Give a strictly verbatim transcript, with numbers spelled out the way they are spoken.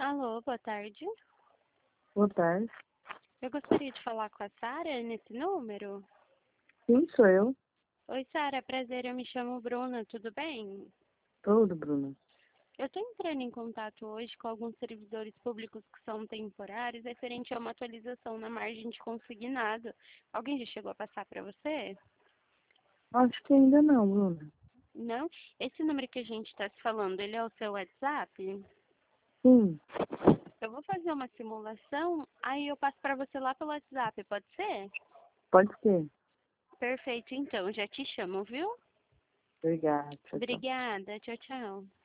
Alô, boa tarde. Boa tarde. Eu gostaria de falar com a Sara nesse número. Sim, sou eu. Oi, Sara, prazer, eu me chamo Bruna, tudo bem? Tudo, Bruna. Eu estou entrando em contato hoje com alguns servidores públicos que são temporários referente a uma atualização na margem de consignado. Alguém já chegou a passar para você? Acho que ainda não, Bruna. Não? Esse número que a gente está se falando, ele é o seu WhatsApp? Sim, Eu vou fazer uma simulação, aí eu passo para você lá pelo WhatsApp, pode ser? pode ser. Perfeito, então, já te chamo, viu? Obrigada. Tchau, tchau. Obrigada, tchau, tchau.